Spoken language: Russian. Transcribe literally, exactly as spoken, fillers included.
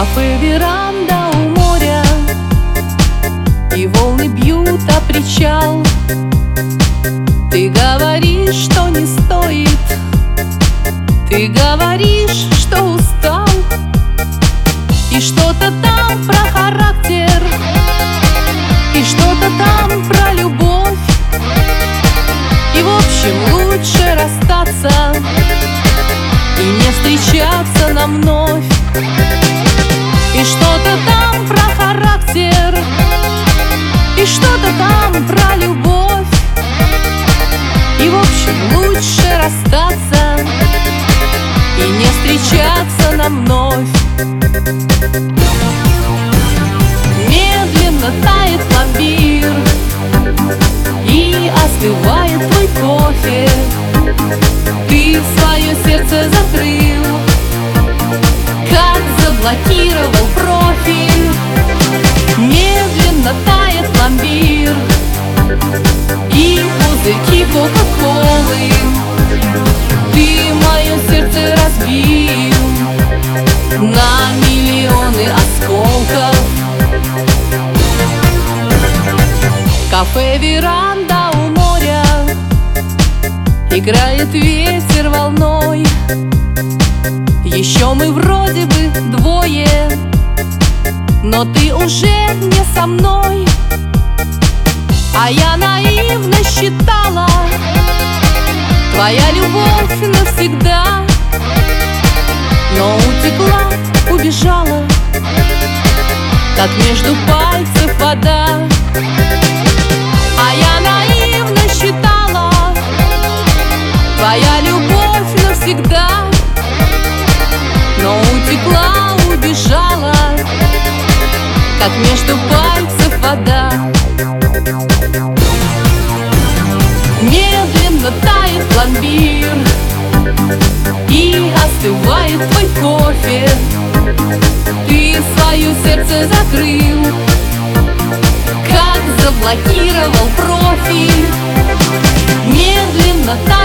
Кафе, веранда у моря, и волны бьют о причал. Ты говоришь, что не стоит, ты говоришь, что устал, и что-то там про характер, и что-то там про любовь. И в общем лучше расстаться и не встречаться нам вновь. И что-то там про характер, и что-то там про любовь. И в общем лучше расстаться и не встречаться нам вновь. Медленно тает пломбир, и остывает твой кофе. Ты свое сердце закрыл, как заблокировал профиль. Медленно тает пломбир, и пузырьки кока-колы. Ты мое сердце разбил на миллионы осколков. Кафе, веранда у моря, играет ветер волной. Еще мы вроде бы двое, но ты уже не со мной. А я наивно считала, твоя любовь навсегда, но утекла, убежала, как между пальцев вода. А я наивно считала, твоя любовь навсегда, но утекла, убежала, как между пальцев вода. Медленно тает пломбир, и остывает твой кофе. Ты свое сердце закрыл, как заблокировал профиль. Медленно тает